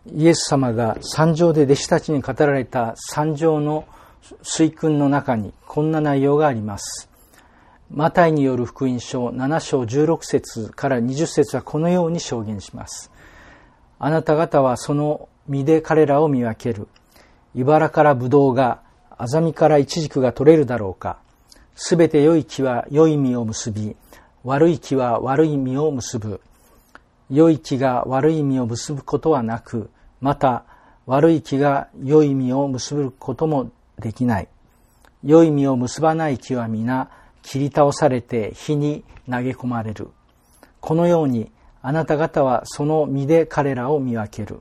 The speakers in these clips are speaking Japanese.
イエス様が山上で弟子たちに語られた山上の水訓の中にこんな内容があります。マタイによる福音書7章16節から20節はこのように証言します。あなた方はその実で彼らを見分ける。茨からブドウが、アザミからイチジクが取れるだろうか。すべて良い木は良い実を結び、悪い木は悪い実を結ぶ。良い木が悪い実を結ぶことはなく、また悪い木が良い実を結ぶこともできない。良い実を結ばない木は皆切り倒されて火に投げ込まれる。このようにあなた方はその実で彼らを見分ける。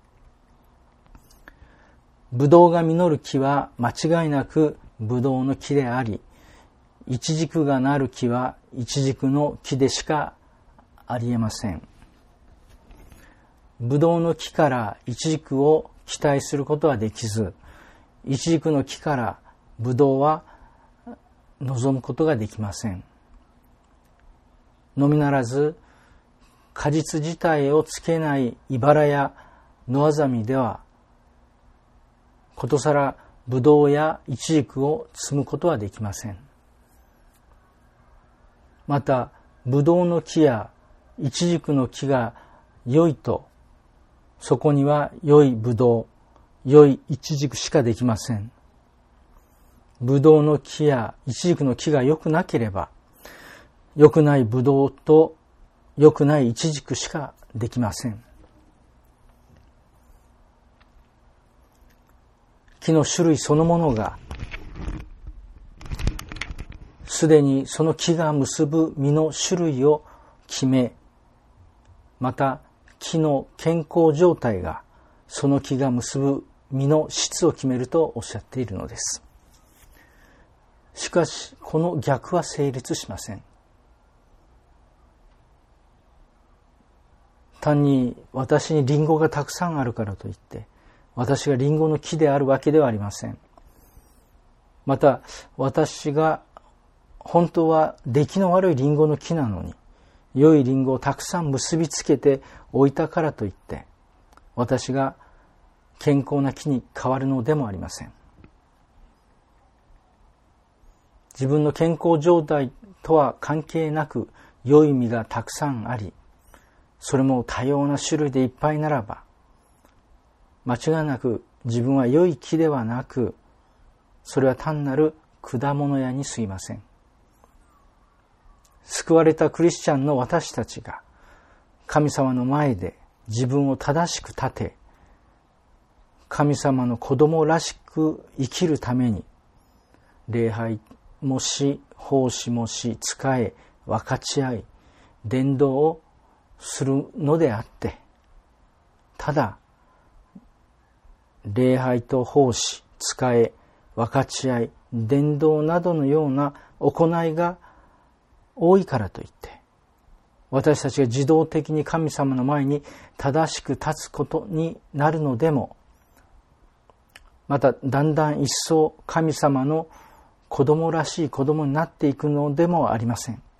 ブドウが実る木は間違いなくブドウの木であり、イチジクがなる木はイチジクの木でしかありえません。ブドウの木からイチジクを期待することはできず、イチジクの木からブドウは望むことができません。のみならず、果実自体をつけない茨や野アザミでは、ことさらブドウやイチジクを摘むことはできません。また、ブドウの木やイチジクの木が良いと、そこには良いブドウ、良いイチジクしかできません。ブドウの木やイチジクの木が良くなければ、良くないブドウと良くないイチジクしかできません。木の種類そのものが、すでにその木が結ぶ実の種類を決め、また木の健康状態がその木が結ぶ実の質を決めるとおっしゃっているのです。しかし、この逆は成立しません。単に私にリンゴがたくさんあるからといって、私がリンゴの木であるわけではありません。また、私が本当は出来の悪いリンゴの木なのに、良いリンゴをたくさん結びつけておいたからといって、私が健康な木に変わるのでもありません。自分の健康状態とは関係なく良い実がたくさんあり、それも多様な種類でいっぱいならば、間違いなく自分は良い木ではなく、それは単なる果物屋に過ぎません。救われたクリスチャンの私たちが神様の前で自分を正しく立て、神様の子供らしく生きるために礼拝もし、奉仕もし、仕え、分かち合い、伝道をするのであって、ただ礼拝と奉仕、仕え、分かち合い、伝道などのような行いが多いからといって、私たちが自動的に神様の前に正しく立つことになるのでも、まただんだん一層神様の子供らしい子供になっていくのでもありません。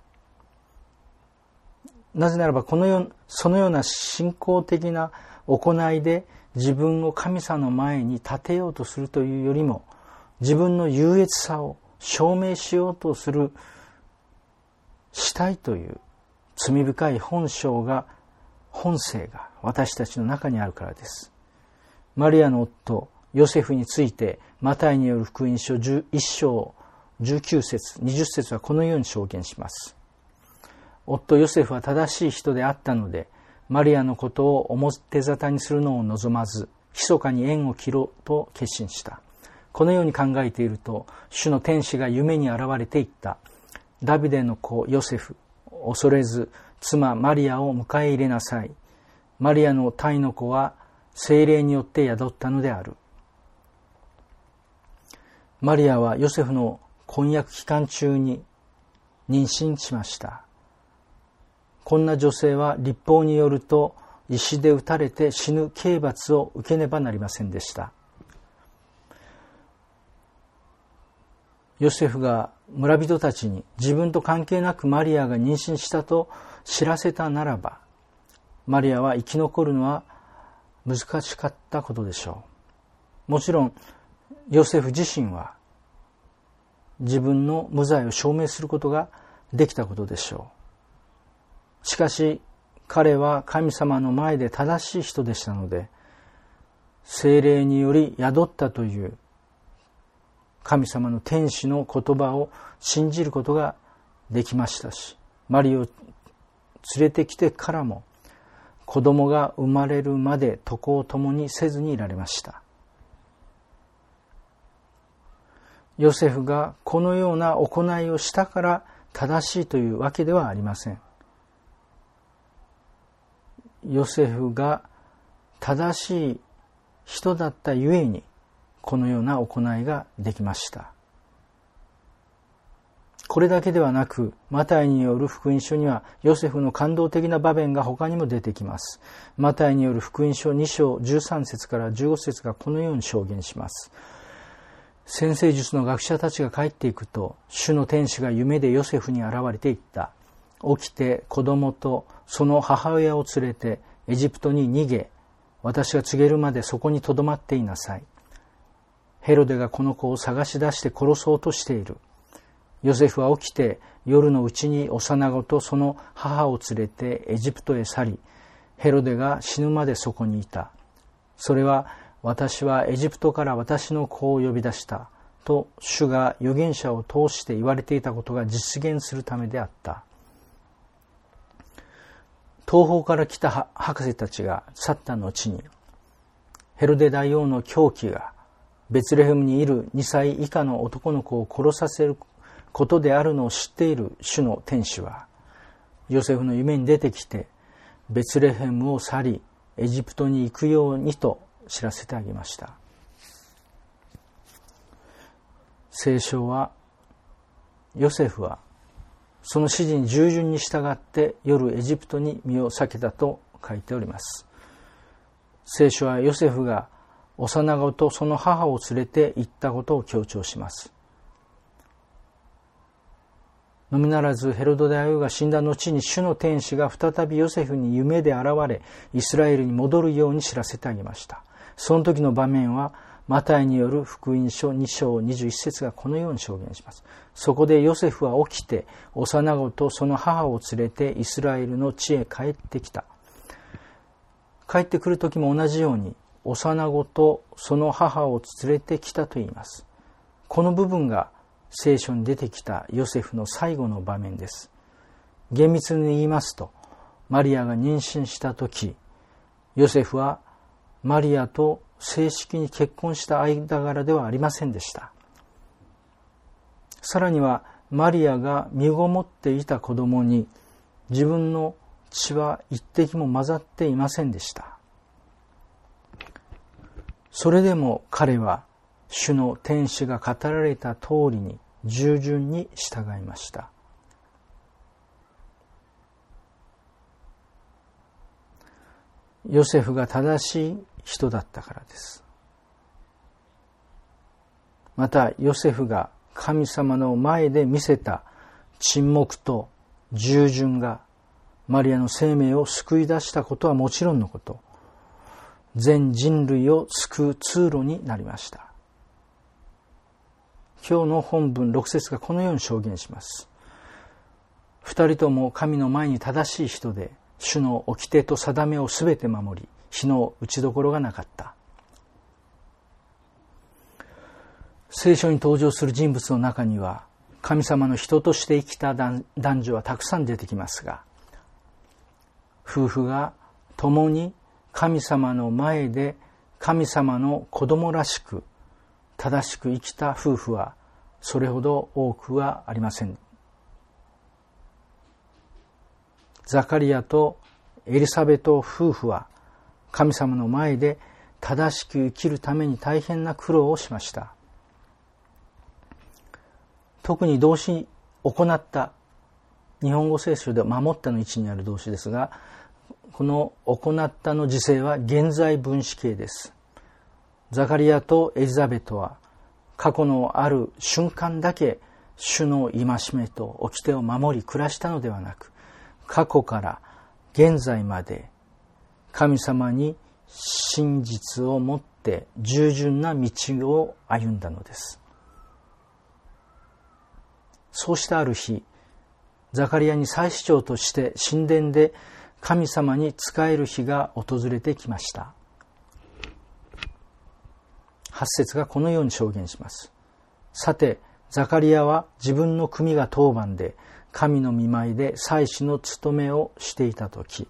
なぜならばそのような信仰的な行いで自分を神様の前に立てようとするというよりも、自分の優越さを証明しようとしたいという罪深い本性が私たちの中にあるからです。マリアの夫ヨセフについてマタイによる福音書1章19節20節はこのように証言します。夫ヨセフは正しい人であったので、マリアのことを表沙汰にするのを望まず、密かに縁を切ろうと決心した。このように考えていると、主の天使が夢に現れていった。ダビデの子ヨセフ、恐れず妻マリアを迎え入れなさい。マリアの胎の子は聖霊によって宿ったのである。マリアはヨセフの婚約期間中に妊娠しました。こんな女性は律法によると石で撃たれて死ぬ刑罰を受けねばなりませんでした。ヨセフが村人たちに自分と関係なくマリアが妊娠したと知らせたならば、マリアは生き残るのは難しかったことでしょう。もちろんヨセフ自身は自分の無罪を証明することができたことでしょう。しかし彼は神様の前で正しい人でしたので、聖霊により宿ったという神様の天使の言葉を信じることができましたし、マリを連れてきてからも子供が生まれるまで床を共にせずにいられました。ヨセフがこのような行いをしたから正しいというわけではありません。ヨセフが正しい人だったゆえにこのような行いができました。これだけではなく、マタイによる福音書にはヨセフの感動的な場面が他にも出てきます。マタイによる福音書2章13節から15節がこのように証言します。占星術の学者たちが帰っていくと、主の天使が夢でヨセフに現れていった。起きて子供とその母親を連れてエジプトに逃げ、私が告げるまでそこにとどまっていなさい。ヘロデがこの子を探し出して殺そうとしている。ヨセフは起きて夜のうちに幼子とその母を連れてエジプトへ去り、ヘロデが死ぬまでそこにいた。それは私はエジプトから私の子を呼び出したと主が預言者を通して言われていたことが実現するためであった。東方から来た博士たちが去った後に、ヘロデ大王の狂気がベツレヘムにいる2歳以下の男の子を殺させることであるのを知っている主の天使は、ヨセフの夢に出てきてベツレヘムを去りエジプトに行くようにと知らせてあげました。聖書は、ヨセフはその指示に従順に従って夜エジプトに身を避けたと書いております。聖書はヨセフが幼子とその母を連れて行ったことを強調します。のみならずヘロデ大王が死んだ後に主の天使が再びヨセフに夢で現れ、イスラエルに戻るように知らせてあげました。その時の場面はマタイによる福音書2章21節がこのように証言します。そこでヨセフは起きて幼子とその母を連れてイスラエルの地へ帰ってきた。帰ってくる時も同じように幼子とその母を連れてきたと言います。この部分が聖書に出てきたヨセフの最後の場面です。厳密に言いますと、マリアが妊娠した時、ヨセフはマリアと正式に結婚した間柄ではありませんでした。さらにはマリアが身ごもっていた子供に自分の血は一滴も混ざっていませんでした。それでも彼は主の天使が語られた通りに従順に従いました。ヨセフが正しい人だったからです。またヨセフが神様の前で見せた沈黙と従順がマリアの生命を救い出したことはもちろんのこと、全人類を救う通路になりました。今日の本文6節がこのように証言します。二人とも神の前に正しい人で、主の掟と定めをすべて守り、火の打ちどころがなかった。聖書に登場する人物の中には、神様の人として生きた男女はたくさん出てきますが、夫婦が共に神様の前で神様の子供らしく正しく生きた夫婦はそれほど多くはありません。ザカリアとエリサベト夫婦は神様の前で正しく生きるために大変な苦労をしました。特に動詞行った、日本語聖書では守ったの位置にある動詞ですが、この行ったの時制は現在分詞形です。ザカリアとエリザベトは過去のある瞬間だけ主の戒めと掟を守り暮らしたのではなく、過去から現在まで神様に真実をもって従順な道を歩んだのです。そうしたある日、ザカリヤに祭司長として神殿で神様に仕える日が訪れてきました。8節がこのように証言します。さて、ザカリヤは自分の組が当番で神の御前で祭司の務めをしていたとき、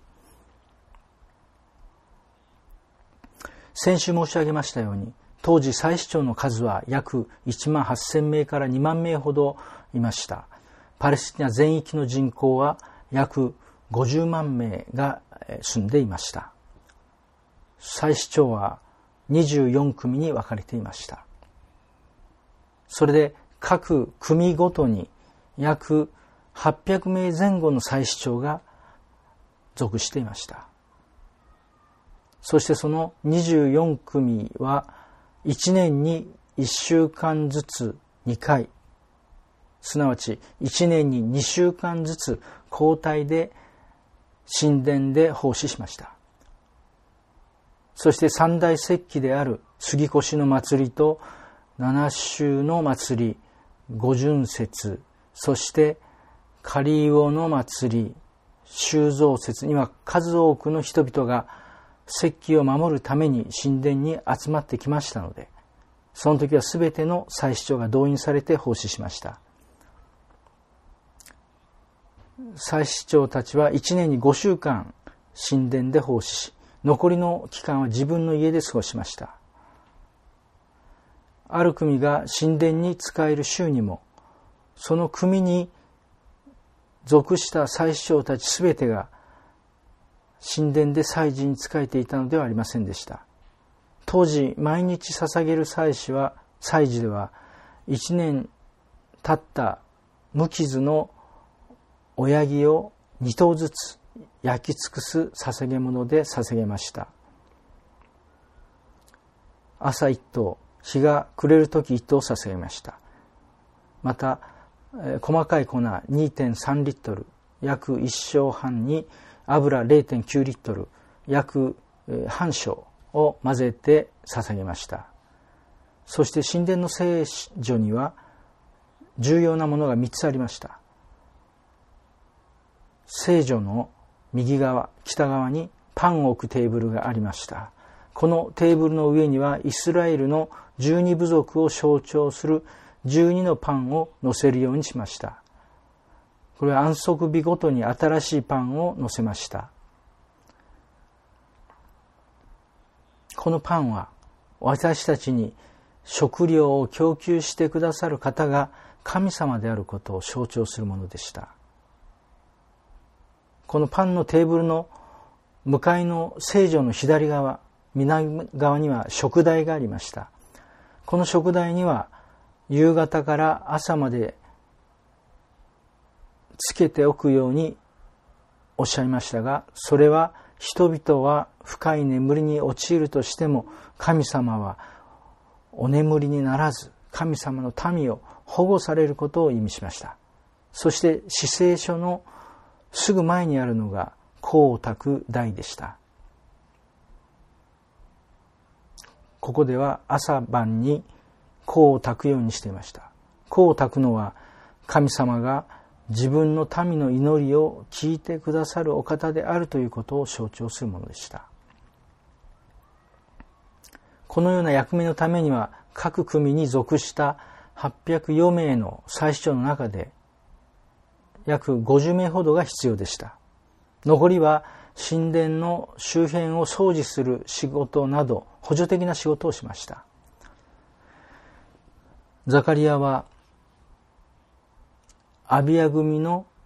先週申し上げましたように、当時祭司長の数は約1万8000名から2万名ほどいました。パレスチナ全域の人口は約50万名が住んでいました。祭司長は24組に分かれていました。それで各組ごとに約800名前後の祭司長が属していました。そしてその24組は1年に1週間ずつ2回、すなわち1年に2週間ずつ交代で神殿で奉仕しました。そして三大節期である杉越の祭りと七週の祭り、五旬節、そして仮魚の祭り、修造節には数多くの人々が節期を守るために神殿に集まってきましたので、その時はすべての祭司長が動員されて奉仕しました。祭司長たちは1年に5週間神殿で奉仕し、残りの期間は自分の家で過ごしました。ある組が神殿に仕える週にも、その組に属した祭司長たちすべてが神殿で祭事に仕えていたのではありませんでした。当時毎日捧げる祭事では1年経った無傷の親木を2頭ずつ焼き尽くす捧げ物で捧げました。朝1頭、日が暮れるとき1頭捧げました。また細かい粉 2.3 リットル、約1升半に油 0.9 リットル、約半升を混ぜて捧げました。そして神殿の聖所には重要なものが3つありました。聖所の右側、北側にパンを置くテーブルがありました。このテーブルの上にはイスラエルの12部族を象徴する12のパンを乗せるようにしました。これは安息日ごとに新しいパンを乗せました。このパンは私たちに食料を供給してくださる方が神様であることを象徴するものでした。このパンのテーブルの向かいの聖所の左側、南側には食台がありました。この食台には夕方から朝までつけておくようにおっしゃいましたが、それは人々は深い眠りに陥るとしても、神様はお眠りにならず、神様の民を保護されることを意味しました。そして至聖所のすぐ前にあるのが香を焚く台でした。ここでは朝晩に香を焚くようにしていました。香を焚くのは神様が自分の民の祈りを聞いてくださるお方であるということを象徴するものでした。このような役目のためには各組に属した804名の祭司長の中で約50名ほどが必要でした。残りは神殿の周辺を掃除する仕事など補助的な仕事をしました。ザカリヤはアビア組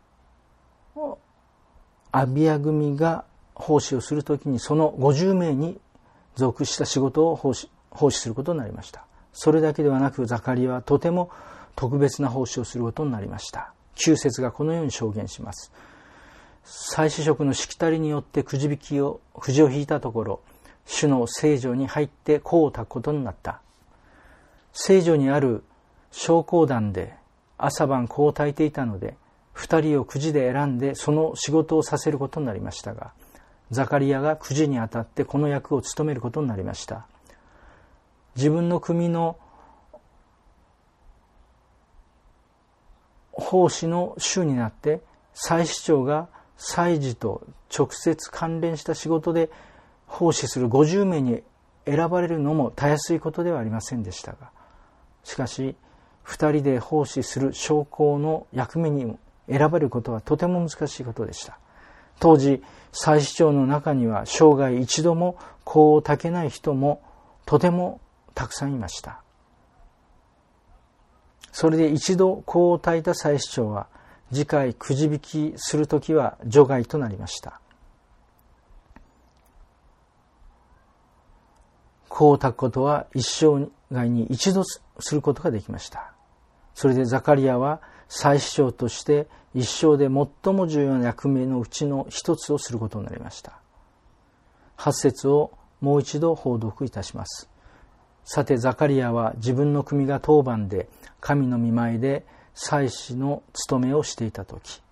が奉仕をするときにその50名に属した仕事を奉仕することになりました。それだけではなくザカリヤはとても特別な奉仕をすることになりました。9節がこのように証言します。祭司職のしきたりによってくじを引いたところ、主の聖所に入って香を焚くことになった。聖所にある昇降壇で朝晩香を焚いていたので、2人をくじで選んでその仕事をさせることになりましたが、 ザカリヤがくじにあたってこの役を務めることになりました。自分の組の奉仕の主になって祭司長が祭事と直接関連した仕事で奉仕する50名に選ばれるのもたやすいことではありませんでしたが、しかし2人で奉仕する将校の役目に選ばれることはとても難しいことでした。当時祭司長の中には生涯一度も香を焚けない人もとてもたくさんいました。それで一度香を焚いた祭司長は次回くじ引きするときは除外となりました。香を焚くことは一生涯に一度することができました。それでザカリヤは祭司長として一生で最も重要な役目のうちの一つをすることになりました。8節をもう一度報読いたします。さてザカリヤは自分の組が当番で神の御前で祭司の務めをしていたとき、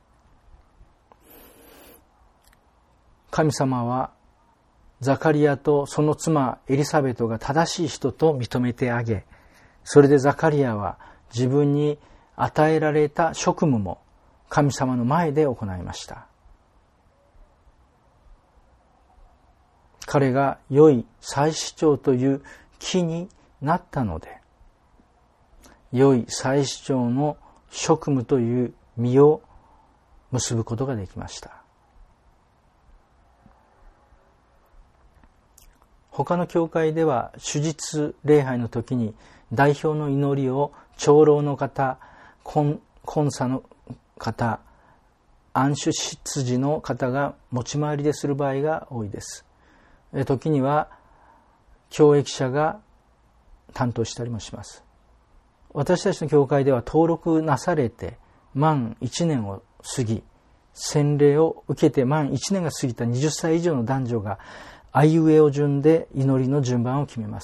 神様はザカリヤとその妻エリサベトが正しい人と認めてあげ、それでザカリヤは自分に与えられた職務も神様の前で行いました。彼が良い祭司長という木になったので、良い祭司長の職務という実を結ぶことができました。他の教会では主日礼拝の時に代表の祈りを長老の方、婚査の方、安守執事の方が持ち回りでする場合が多いです。時には教益者が担当したりもします。私たちの教会では登録なされて満1年を過ぎ、洗礼を受けて満1年が過ぎた20歳以上の男女があいうえお順で祈りの順番を決めます。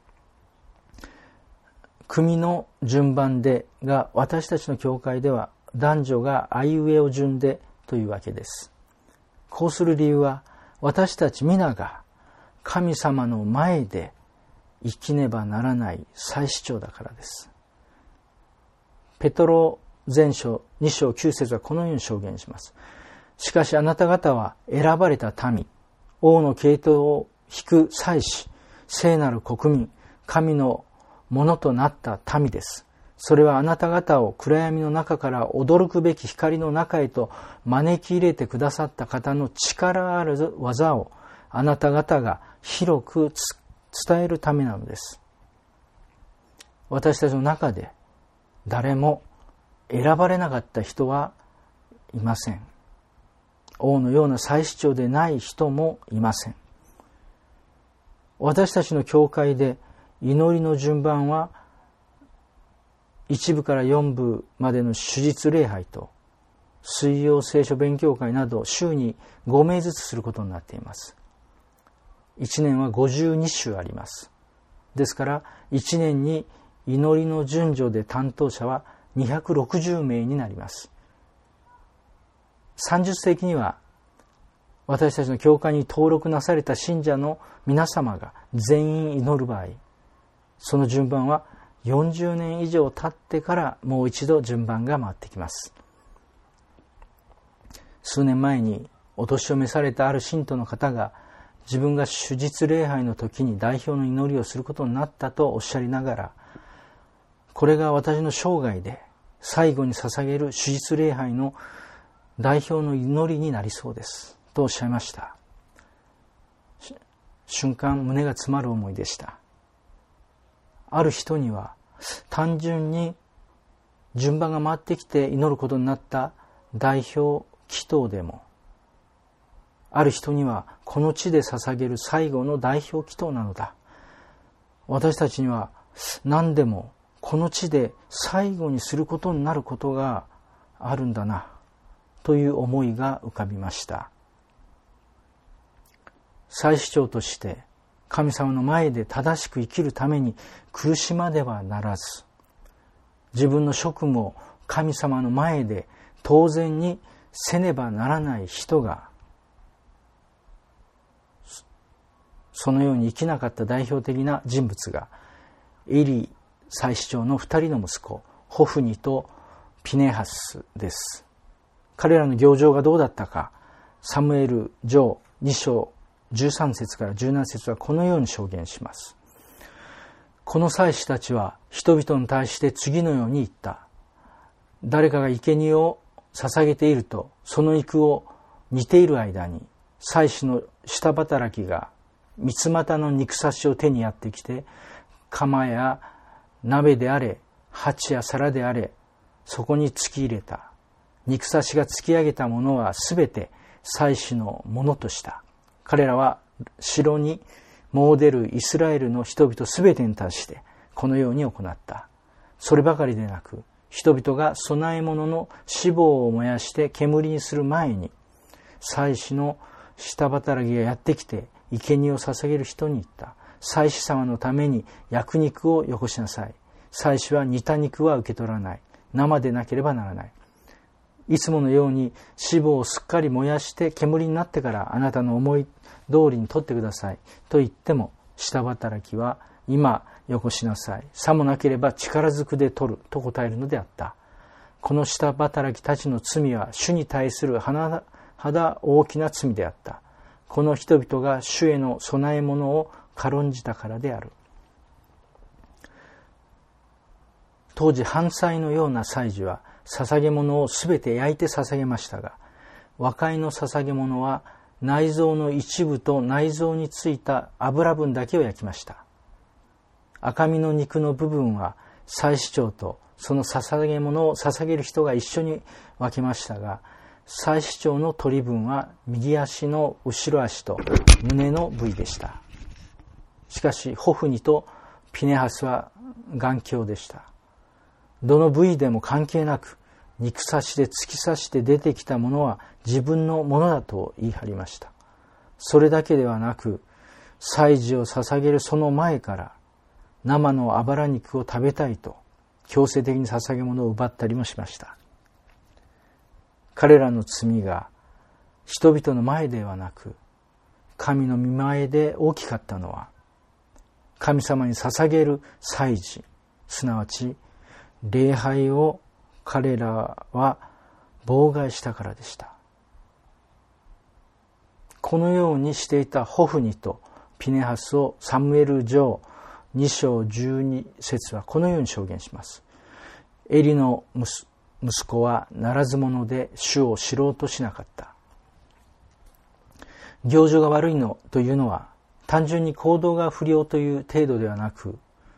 組の順番でが私たちの教会では男女があいうえお順でというわけです。こうする理由は私たち皆が神様の前で生きねばならない祭司長だからです。ペトロ前書2章9節はこのように証言します。しかしあなた方は選ばれた民、王の系統を引く祭司、聖なる国民、神のものとなった民です。それはあなた方を暗闇の中から驚くべき光の中へと招き入れてくださった方の力ある技をあなた方が広く伝えるためなのです。私たちの中で誰も選ばれなかった人はいません。王のような祭司長でない人もいません。私たちの教会で祈りの順番は1部から4部までの主日礼拝と水曜聖書勉強会など週に5名ずつすることになっています。1年は52週あります。ですから1年に祈りの順序で担当者は260名になります。30世紀には私たちの教会に登録なされた信者の皆様が全員祈る場合、その順番は40年以上経ってからもう一度順番が回ってきます。数年前にお年を召されたある信徒の方が自分が主日礼拝の時に代表の祈りをすることになったとおっしゃりながら、これが私の生涯で最後に捧げる主日礼拝の代表の祈りになりそうですとおっしゃいました。瞬間胸が詰まる思いでした。ある人には単純に順番が回ってきて祈ることになった代表祈祷でも、ある人にはこの地で捧げる最後の代表祈祷なのだ。私たちには何でもこの地で最後にすることになることがあるんだなという思いが浮かびました。祭司長として神様の前で正しく生きるために苦しまねばならず、自分の職務を神様の前で当然にせねばならない人がそのように生きなかった代表的な人物がエリ祭司長の2人の息子ホフニとピネハスです。彼らの行状がどうだったか、サムエル上2章13節から17節はこのように証言します。この祭司たちは人々に対して次のように言った。誰かが生贄を捧げていると、その肉を煮ている間に、祭司の下働きが三つ股の肉刺しを手にやってきて、釜や鍋であれ、鉢や皿であれ、そこに突き入れた。肉刺しが突き上げたものはすべて祭司のものとした。彼らは城に詣でるイスラエルの人々すべてに対してこのように行った。そればかりでなく、人々が供え物の脂肪を燃やして煙にする前に、祭司の下働きがやってきて生贄を捧げる人に言った。祭司様のために焼肉をよこしなさい。祭司は煮た肉は受け取らない。生でなければならない。いつものように脂肪をすっかり燃やして煙になってからあなたの思い通りに取ってくださいと言っても、下働きは今よこしなさい。さもなければ力ずくで取ると答えるのであった。この下働きたちの罪は主に対する甚だ大きな罪であった。この人々が主への供え物を軽んじたからである。当時犯罪のような祭司は捧げ物をすべて焼いて捧げましたが、和解の捧げ物は内臓の一部と内臓についた油分だけを焼きました。赤身の肉の部分は祭司長とその捧げ物を捧げる人が一緒に分けましたが、祭司長の取り分は右足の後ろ足と胸の部位でした。しかしホフニとピネハスは頑強でした。どの部位でも関係なく、肉刺しで突き刺して出てきたものは自分のものだと言い張りました。それだけではなく、祭事を捧げるその前から生のあばら肉を食べたいと強制的に捧げ物を奪ったりもしました。彼らの罪が人々の前ではなく、神の御前で大きかったのは、神様に捧げる祭事、すなわち礼拝を彼らは妨害したからでした。このようにしていたホフニとピネハスをサムエル上2章12節はこのように証言します。エリの息子はならず者で主を知ろうとしなかった。行状が悪いのというのは単純に行動が不良という程度ではなく、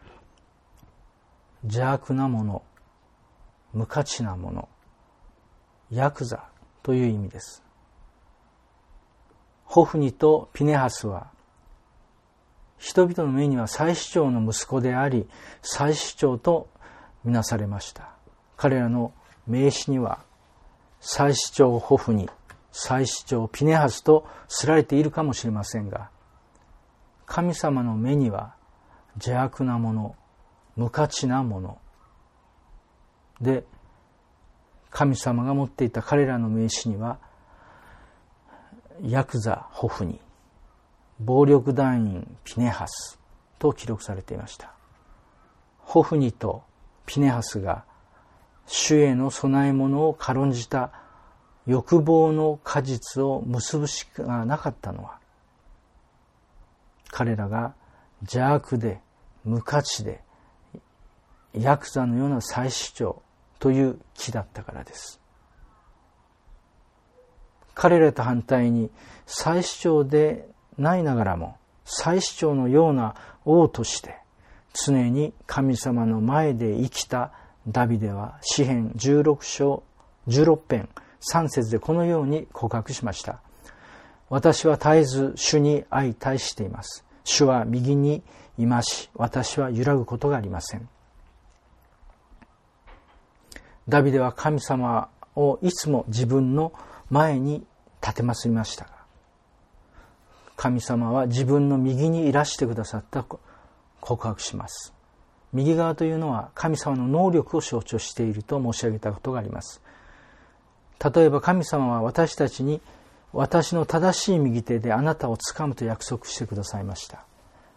邪悪なもの、無価値なもの、ヤクザという意味です。ホフニとピネハスは人々の目には祭司長の息子であり、祭司長とみなされました。彼らの名詞には祭司長ホフニ、祭司長ピネハスとすられているかもしれませんが、神様の目には邪悪なもの、無価値なもので、神様が持っていた彼らの名詞にはヤクザホフニ、暴力団員ピネハスと記録されていました。ホフニとピネハスが主への供え物を軽んじた欲望の果実を結ぶしかなかったのは、彼らが邪悪で無価値でヤクザのような祭司長という木だったからです。彼らと反対に祭司長でないながらも祭司長のような王として常に神様の前で生きたダビデは詩編16編3節でこのように告白しました。私は絶えず主に相対しています。主は右にいまし、私は揺らぐことがありません。ダビデは神様をいつも自分の前に立てまつりましたが、神様は自分の右にいらしてくださったと告白します。右側というのは神様の能力を象徴していると申し上げたことがあります。例えば神様は私たちに私の正しい右手であなたを掴むと約束してくださいました。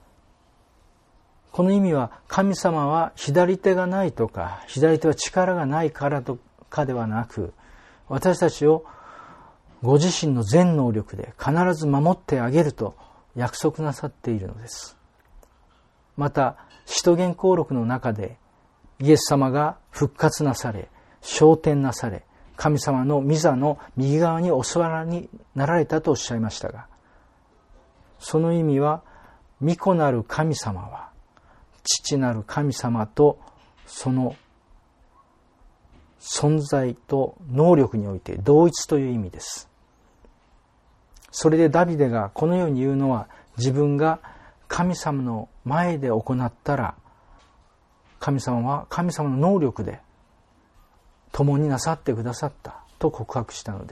この意味は、神様は左手がないとか、左手は力がないからとかではなく、私たちをご自身の全能力で必ず守ってあげると約束なさっているのです。また、使徒言行録の中で、イエス様が復活なされ、昇天なされ、神様の御座の右側にお座りになられたとおっしゃいましたが、その意味は、御子なる神様は、父なる神様とその存在と能力において同一という意味です。それでダビデがこのように言うのは、自分が神様の前で行ったら、神様は神様の能力で共になさってくださったと告白したのです。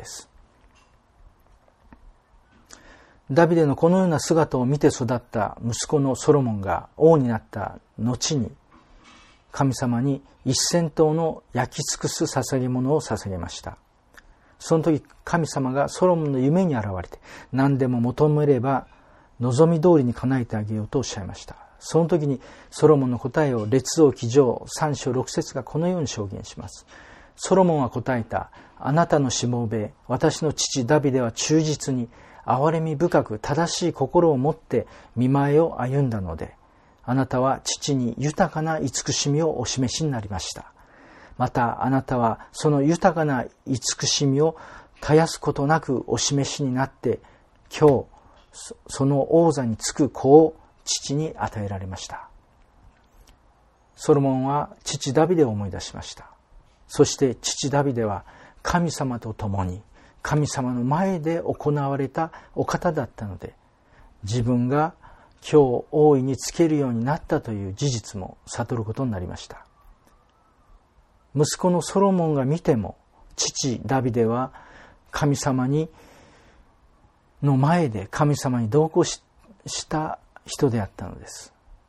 ダビデのこのような姿を見て育った息子のソロモンが王になった後に、神様に1000頭の焼き尽くす捧げ物を捧げました。その時、神様がソロモンの夢に現れて、何でも求めれば望み通りに叶えてあげようとおっしゃいました。その時にソロモンの答えを列王記上3章6節がこのように証言します。ソロモンは答えた。あなたのしもべ、私の父ダビデは忠実に、憐れみ深く正しい心を持って御前を歩んだので、あなたは父に豊かな慈しみをお示しになりました。またあなたはその豊かな慈しみを絶やすことなくお示しになって、今日その王座につく子を父に与えられました。ソロモンは父ダビデを思い出しました。そして父ダビデは神様と共に神様の前で行われたお方だったので、自分が今日王位につけるようになったという事実も悟ることになりました。息子のソロモンが見ても、父ダビデは神様の前で神様に同行した人であったのです。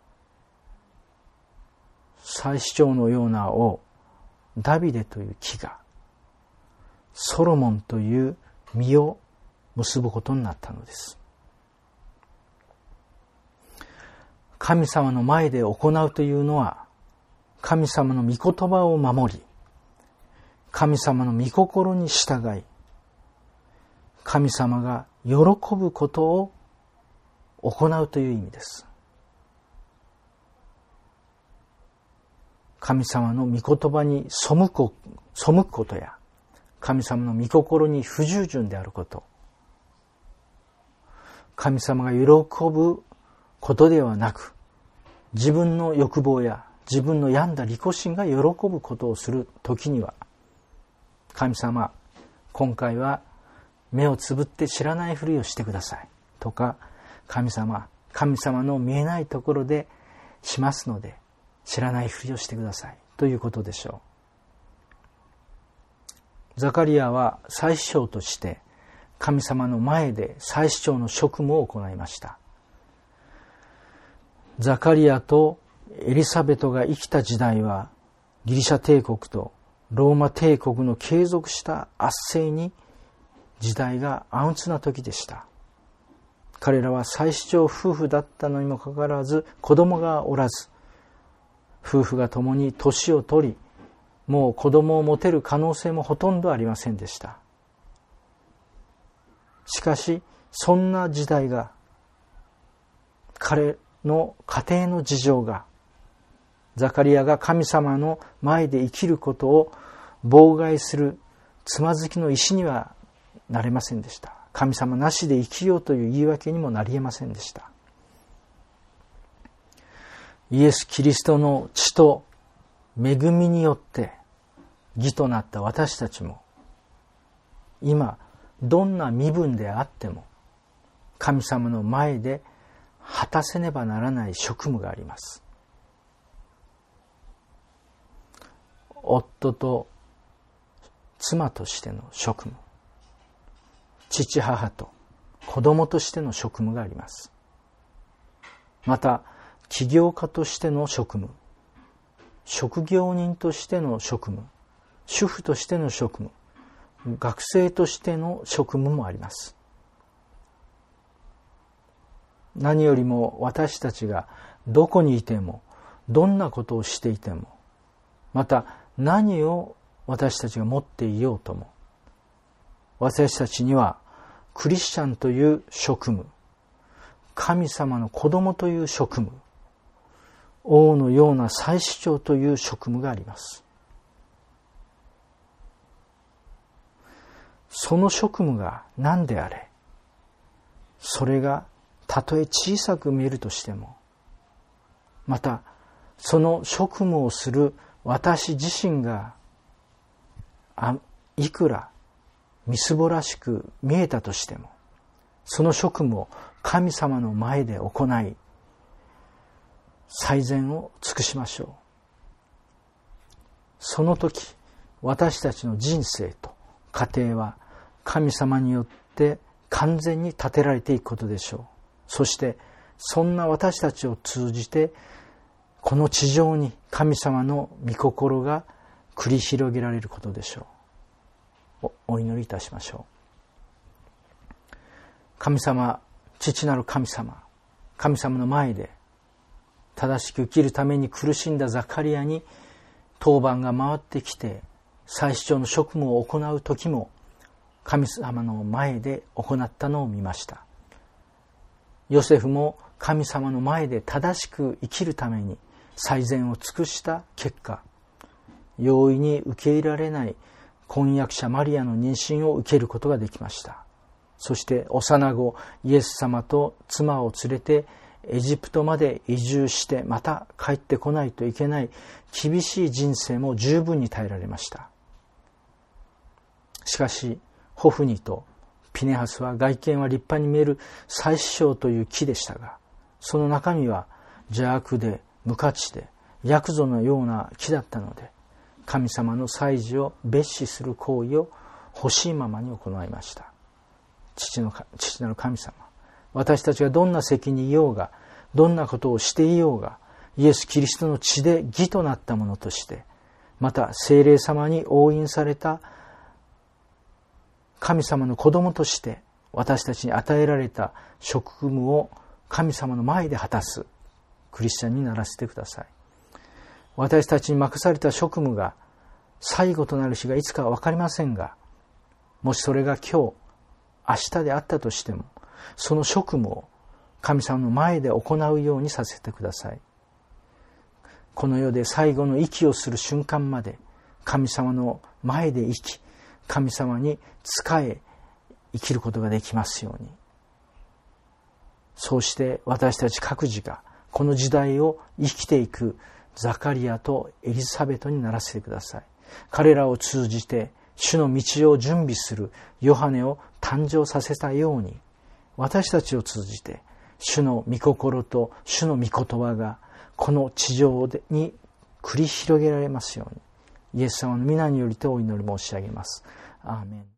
最主張のような王ダビデという木がソロモンという実を結ぶことになったのです。神様の前で行うというのは、神様の御言葉を守り、神様の御心に従い、神様が喜ぶことを行うという意味です。神様の御言葉に背くことや、神様の御心に不従順であること、神様が喜ぶことではなく、自分の欲望や自分の病んだ利己心が喜ぶことをするときには、神様、今回は目をつぶって知らないふりをしてくださいとか、神様の見えないところでしますので知らないふりをしてくださいということでしょう。ザカリアは祭司長として神様の前で祭司長の職務を行いました。ザカリアとエリサベトが生きた時代は、ギリシャ帝国とローマ帝国の継続した圧政に時代が暗鬱な時でした。彼らは祭司長夫婦だったのにもかかわらず子供がおらず、夫婦が共に年を取り、もう子供を持てる可能性もほとんどありませんでした。しかしそんな時代が、彼の家庭の事情が、ザカリアが神様の前で生きることを妨害するつまずきの石にはなれませんでした。神様なしで生きようという言い訳にもなり得ませんでした。イエス・キリストの血と恵みによって義となった私たちも、今どんな身分であっても神様の前で果たせねばならない職務があります。夫と妻としての職務、父母と子供としての職務があります。また起業家としての職務、職業人としての職務、主婦としての職務、学生としての職務もあります。 何よりも私たちがどこにいても、どんなことをしていても、また何を私たちが持っていようとも、私たちにはクリスチャンという職務、神様の子供という職務、王のような祭司長という職務があります。その職務が何であれ、それがたとえ小さく見えるとしても、またその職務をする私自身がいくらみすぼらしく見えたとしても、その職務を神様の前で行い、最善を尽くしましょう。その時、私たちの人生と家庭は神様によって完全に立てられていくことでしょう。そしてそんな私たちを通じて、この地上に神様の御心が繰り広げられることでしょう。お祈りいたしましょう。神様、父なる神様、神様の前で正しく生きるために苦しんだザカリアに当番が回ってきて、祭司長の職務を行う時も神様の前で行ったのを見ました。ヨセフも神様の前で正しく生きるために最善を尽くした結果、容易に受け入れられない婚約者マリアの妊娠を受けることができました。そして幼子イエス様と妻を連れてエジプトまで移住して、また帰ってこないといけない厳しい人生も十分に耐えられました。しかしホフニとピネハスは外見は立派に見える祭司長という木でしたが、その中身は邪悪で無価値でヤクザのような木だったので、神様の祭事を蔑視する行為を欲しいままに行いました。父なる神様、私たちがどんな責にいようが、どんなことをしていようが、イエス・キリストの血で義となったものとして、また聖霊様に応印された神様の子供として、私たちに与えられた職務を神様の前で果たすクリスチャンにならせてください。私たちに任された職務が最後となる日がいつかは分かりませんが、もしそれが今日、明日であったとしても、その職務を神様の前で行うようにさせてください。この世で最後の息をする瞬間まで神様の前で生き、神様に仕え生きることができますように。そうして私たち各自がこの時代を生きていくザカリアとエリザベトにならせてください。彼らを通じて主の道を準備するヨハネを誕生させたように、私たちを通じて主の御心と主の御言葉がこの地上に繰り広げられますように、イエス様の皆によりてお祈り申し上げます。アーメン。